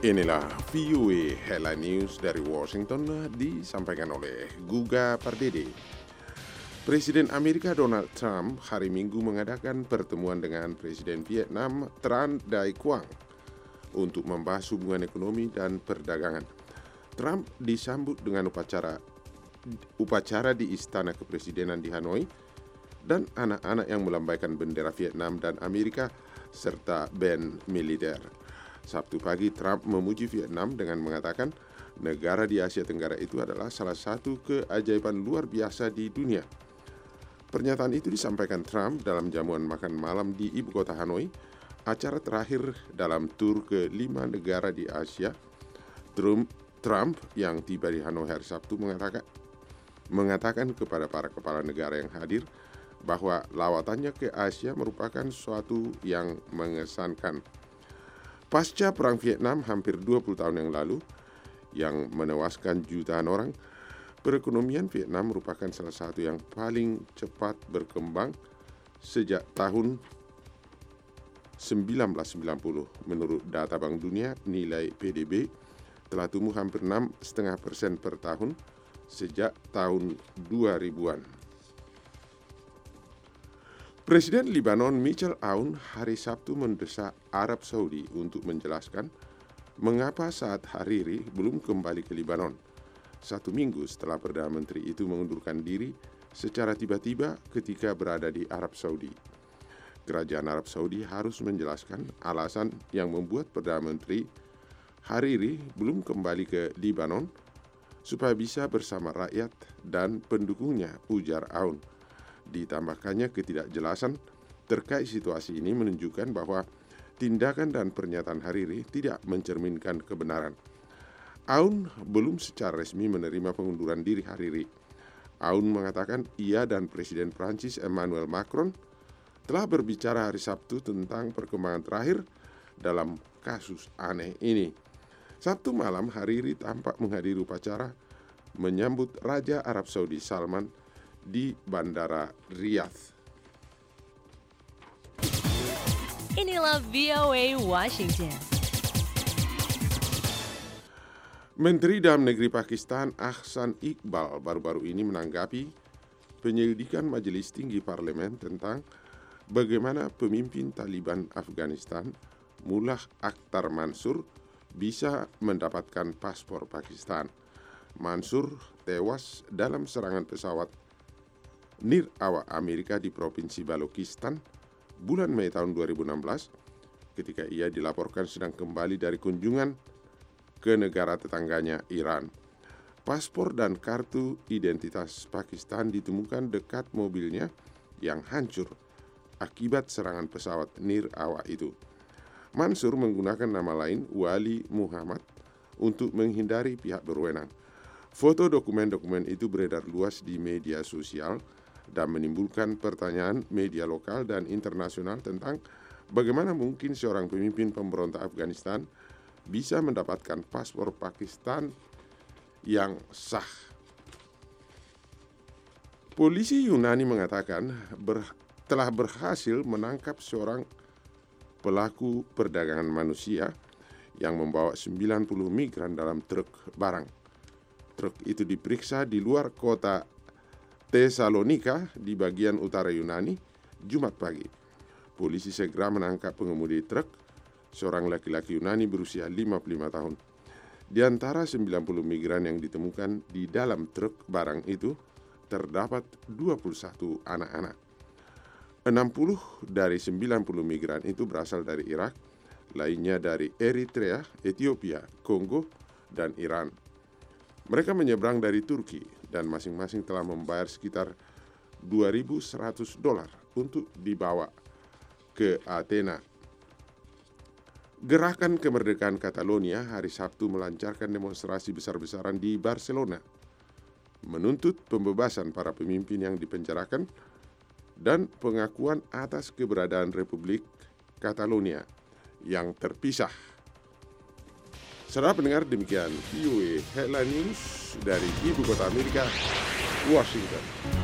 Inilah VOA Headline News dari Washington disampaikan oleh Guga Pardede. Presiden Amerika Donald Trump hari Minggu mengadakan pertemuan dengan Presiden Vietnam Tran Dai Quang untuk membahas hubungan ekonomi dan perdagangan. Trump disambut dengan upacara di Istana Kepresidenan di Hanoi dan anak-anak yang melambaikan bendera Vietnam dan Amerika serta band militer. Sabtu pagi, Trump memuji Vietnam dengan mengatakan negara di Asia Tenggara itu adalah salah satu keajaiban luar biasa di dunia. Pernyataan itu disampaikan Trump dalam jamuan makan malam di ibu kota Hanoi, acara terakhir dalam tur ke 5 negara di Asia. Trump yang tiba di Hanoi hari Sabtu mengatakan kepada para kepala negara yang hadir bahwa lawatannya ke Asia merupakan suatu yang mengesankan. Pasca Perang Vietnam hampir 20 tahun yang lalu, yang menewaskan jutaan orang, perekonomian Vietnam merupakan salah satu yang paling cepat berkembang sejak tahun 1990. Menurut data Bank Dunia, nilai PDB telah tumbuh hampir 6,5% per tahun sejak tahun 2000-an. Presiden Lebanon Michel Aoun hari Sabtu mendesak Arab Saudi untuk menjelaskan mengapa Saad Hariri belum kembali ke Lebanon 1 minggu setelah Perdana Menteri itu mengundurkan diri secara tiba-tiba ketika berada di Arab Saudi. Kerajaan Arab Saudi harus menjelaskan alasan yang membuat Perdana Menteri Hariri belum kembali ke Lebanon supaya bisa bersama rakyat dan pendukungnya, ujar Aoun. Ditambahkannya, ketidakjelasan terkait situasi ini menunjukkan bahwa tindakan dan pernyataan Hariri tidak mencerminkan kebenaran. Aoun belum secara resmi menerima pengunduran diri Hariri. Aoun mengatakan ia dan Presiden Prancis Emmanuel Macron telah berbicara hari Sabtu tentang perkembangan terakhir dalam kasus aneh ini. Sabtu malam, Hariri tampak menghadiri upacara menyambut Raja Arab Saudi Salman di Bandara Riyadh. Inilah VOA Washington. Menteri Dalam Negeri Pakistan Ahsan Iqbal baru-baru ini menanggapi penyelidikan Majelis Tinggi Parlemen tentang bagaimana pemimpin Taliban Afghanistan Mullah Akhtar Mansur bisa mendapatkan paspor Pakistan. Mansur tewas dalam serangan pesawat nir'awa Amerika di Provinsi Balochistan bulan Mei tahun 2016 ketika ia dilaporkan sedang kembali dari kunjungan ke negara tetangganya Iran. Paspor dan kartu identitas Pakistan ditemukan dekat mobilnya yang hancur akibat serangan pesawat nir'awa itu. Mansur menggunakan nama lain Wali Muhammad untuk menghindari pihak berwenang. Foto dokumen-dokumen itu beredar luas di media sosial dan menimbulkan pertanyaan media lokal dan internasional tentang bagaimana mungkin seorang pemimpin pemberontak Afghanistan bisa mendapatkan paspor Pakistan yang sah. Polisi Yunani mengatakan telah berhasil menangkap seorang pelaku perdagangan manusia yang membawa 90 migran dalam truk barang. Truk itu diperiksa di luar kota Tesalonika di bagian utara Yunani, Jumat pagi. Polisi segera menangkap pengemudi truk, seorang laki-laki Yunani berusia 55 tahun. Di antara 90 migran yang ditemukan di dalam truk barang itu, terdapat 21 anak-anak. 60 dari 90 migran itu berasal dari Irak, lainnya dari Eritrea, Ethiopia, Kongo, dan Iran. Mereka menyeberang dari Turki dan masing-masing telah membayar sekitar $2.100 untuk dibawa ke Athena. Gerakan Kemerdekaan Catalonia hari Sabtu melancarkan demonstrasi besar-besaran di Barcelona, menuntut pembebasan para pemimpin yang dipenjarakan dan pengakuan atas keberadaan Republik Catalonia yang terpisah. Saudara pendengar, demikian VOA Headline News dari Ibu Kota Amerika, Washington.